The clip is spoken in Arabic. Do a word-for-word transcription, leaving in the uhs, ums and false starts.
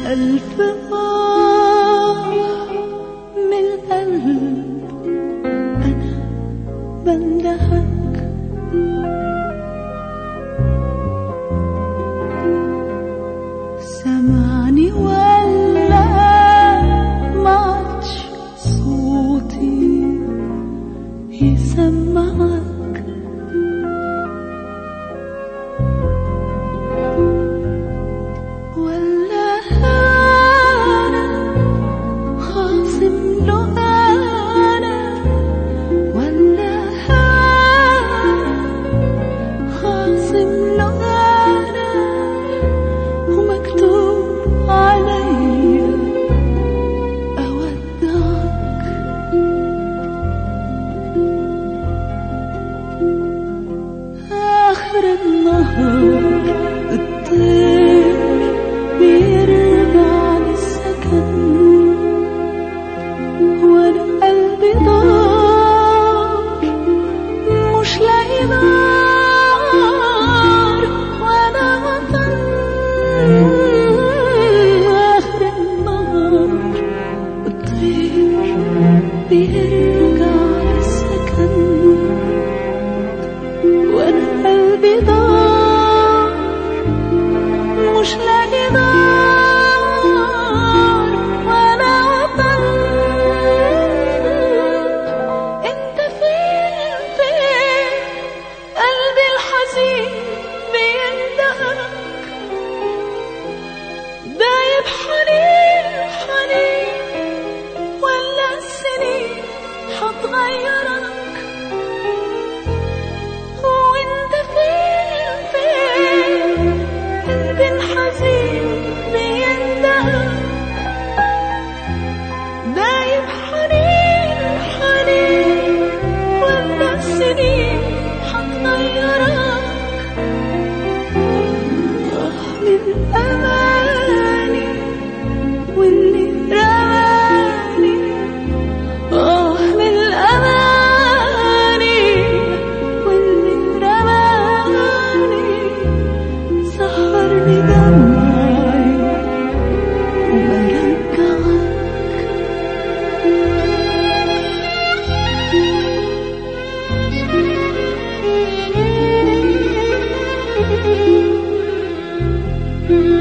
ألف آه من القلب أنا بندهك، سمعني ولا معدش صوتي يسمعك، ولا أنا خاصم له أنا، ولا أنا خاصم له أنا، ومكتوب عليا أودعك. آخر النهار الطير بيرجع للسكن، وانا قلبي ضار مش لاقي نار، وانا وطن. آخر النهار الطير بيرجع للسكن، وانا قلبي ضار مش لاقي نار، وانا وطن. انت فين فين قلبي الحزين بيندهك، دايب حنين حنين، ولا السنين حتغيرك؟ وانت فين فين قلبي الحزين بيندهك، دايب حنين حنين، ولا السنين حتغيرك؟ آه من الأماني واللي رماني، آه من الأماني واللي رماني، سهرني دمعي وما رجعك. Mm-hmm.